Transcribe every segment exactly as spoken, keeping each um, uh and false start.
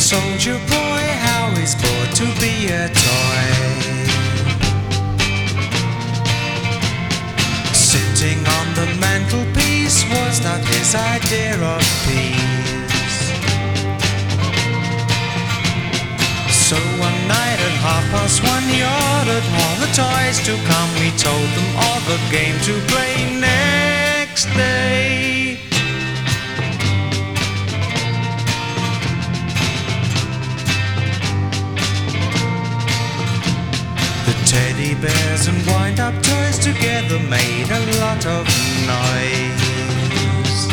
Soldier boy, how he's born to be a toy. Sitting on the mantelpiece was not his idea of peace. So one night at half past one he ordered all the toys to come. We told them all the game to play next day. The teddy bears and wind-up toys together made a lot of noise.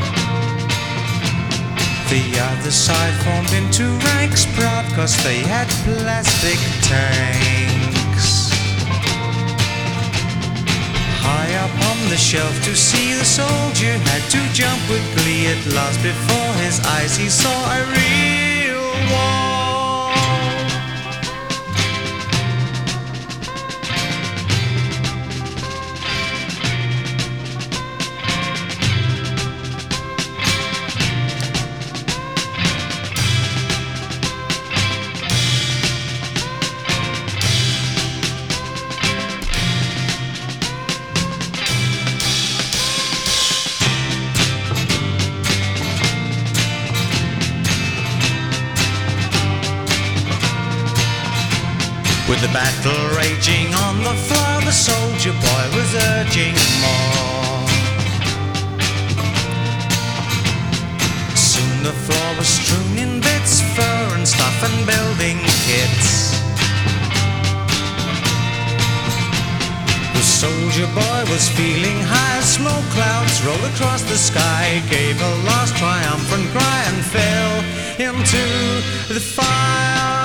The other side formed into ranks, proud cause they had plastic tanks. High up on the shelf to see the soldier had to jump with glee. At last before his eyes he saw a real war. With the battle raging on the floor, the soldier boy was urging more. Soon the floor was strewn in bits, fur and stuff and building kits. The soldier boy was feeling high as smoke clouds rolled across the sky. Gave a last triumphant cry and fell into the fire.